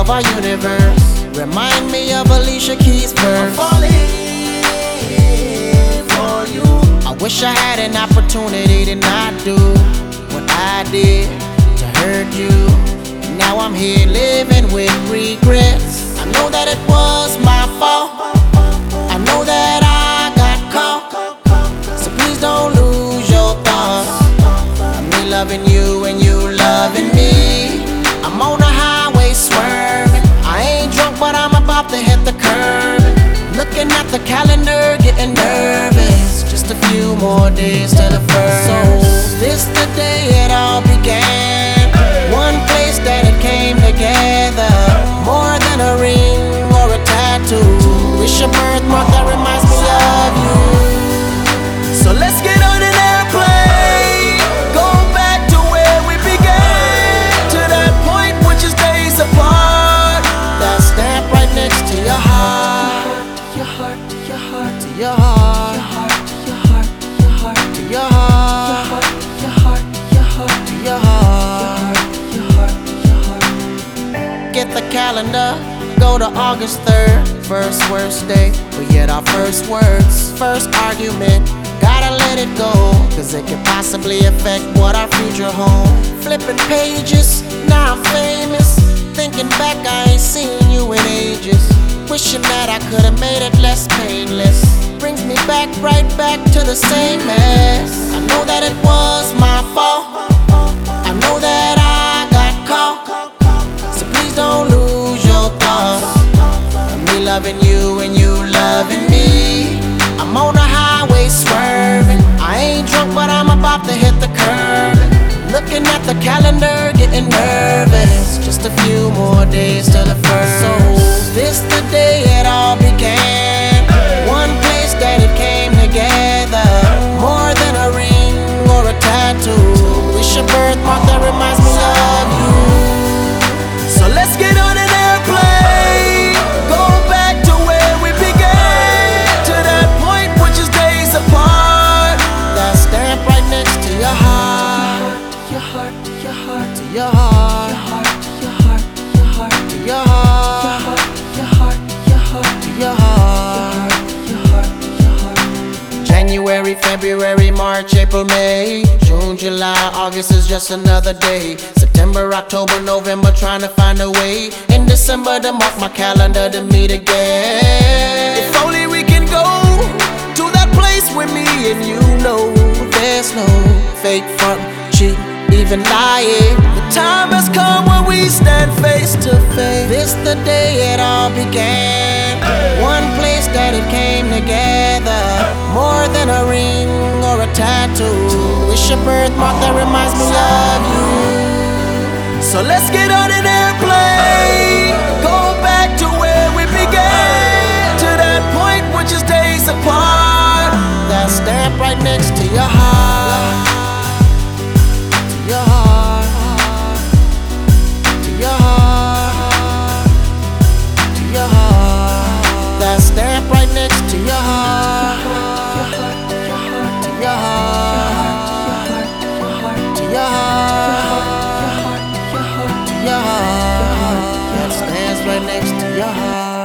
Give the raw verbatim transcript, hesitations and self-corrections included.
of our universe. Remind me of Alicia Keys' verse. I'm falling for you. I wish I had an opportunity to not do what I did to hurt you. Now I'm here living with regrets. I know that it was my fault. I know that I got caught. So please don't lose your thoughts. Me loving you and you loving me. I'm on the highway swerving. I ain't drunk but I'm about to hit the curb. Looking at the calendar getting nervous. Just a few more days to the first. So this the day it all began. One place that it came together. More than a ring or a tattoo. It's your birthmark that reminds me of you. So let's get on an airplane. Go back to where we began. To that point which is days apart. That stamp right next to your heart. To your heart, to your heart, to your heart. To your heart, to your heart, to your heart. To your heart, to your heart, to your heart. Get the calendar, go to August third. First worst day, but yet our first words. First argument, gotta let it go, cause it could possibly affect what our future holds. Flipping pages, now I'm famous. Thinking back, I ain't seen you in ages. Wishing that I could've made it less painless. Brings me back, right back to the same mess. I know that it was my fault. I know that I got caught. Don't lose your thoughts. Me loving you and you loving me. I'm on the highway swerving. I ain't drunk but I'm about to hit the curb. Looking at the calendar getting nervous. Just a few more days till the first. So this the day it all began. One place that it came together. More than a ring or a tattoo. It's your birthmark that reminds me of you. So let's get on an airplane. Go back to where we began. To that point which is days apart. That stamp right next to your heart. To your heart, to your heart, to your heart. To your heart, to your heart, to your heart. To your heart, to your heart, to your heart. January, February, March, April, May, June, July, August is just another day. September, October, November, trying to find a way. In December to mark my calendar to meet again. If only we can go to that place with me and you know there's no fake front, cheat, even lying. The time has come when we stand face to face. This the day it all began. One place that it came together. More than a ring or a tattoo. It's your birthmark that reminds me of you. So let's get on an airplane. Go back to where we began. To that point which is days apart. That stamp right next to your heart. To your heart. To your heart. To your heart. That stamp right next to your heart. To your heart. To your heart. To your heart. That stands right next to your heart.